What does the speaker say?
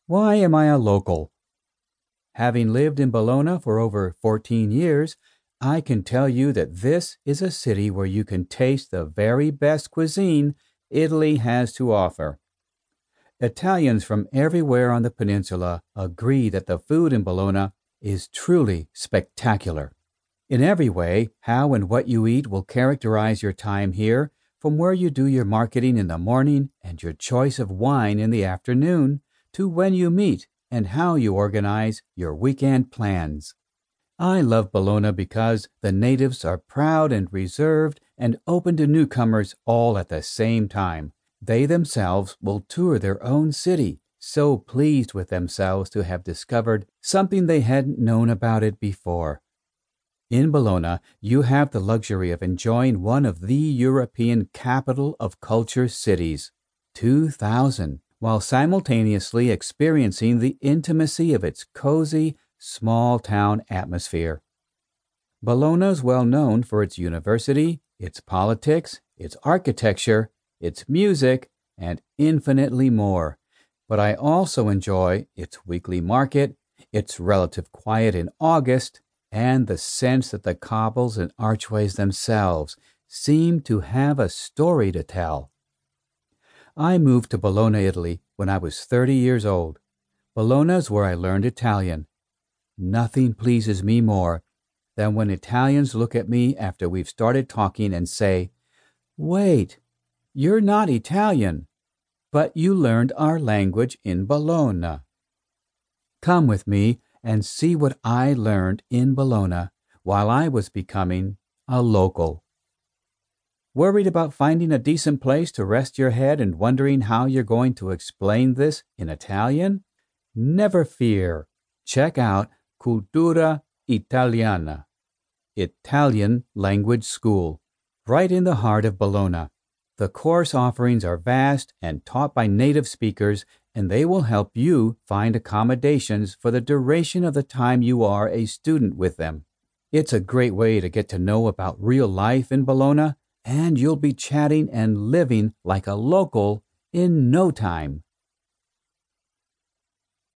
Why am I a local? Having lived in Bologna for over 14 years, I can tell you that this is a city where you can taste the very best cuisine Italy has to offer. Italians from everywhere on the peninsula agree that the food in Bologna is truly spectacular. In every way, how and what you eat will characterize your time here, from where you do your marketing in the morning and your choice of wine in the afternoon, to when you meet and how you organize your weekend plans. I love Bologna because the natives are proud and reserved and open to newcomers all at the same time. They themselves will tour their own city, so pleased with themselves to have discovered something they hadn't known about it before. In Bologna, you have the luxury of enjoying one of the European capital of culture cities, 2,000, while simultaneously experiencing the intimacy of its cozy, small-town atmosphere. Bologna is well known for its university, its politics, its architecture, its music, and infinitely more. But I also enjoy its weekly market, its relative quiet in August, and the sense that the cobbles and archways themselves seem to have a story to tell. I moved to Bologna, Italy, when I was 30 years old. Bologna is where I learned Italian. Nothing pleases me more than when Italians look at me after we've started talking and say, "Wait, you're not Italian, but you learned our language in Bologna." Come with me and see what I learned in Bologna while I was becoming a local. Worried about finding a decent place to rest your head and wondering how you're going to explain this in Italian? Never fear. Check out Cultura Italiana, Italian Language School, right in the heart of Bologna. The course offerings are vast and taught by native speakers, and they will help you find accommodations for the duration of the time you are a student with them. It's a great way to get to know about real life in Bologna, and you'll be chatting and living like a local in no time.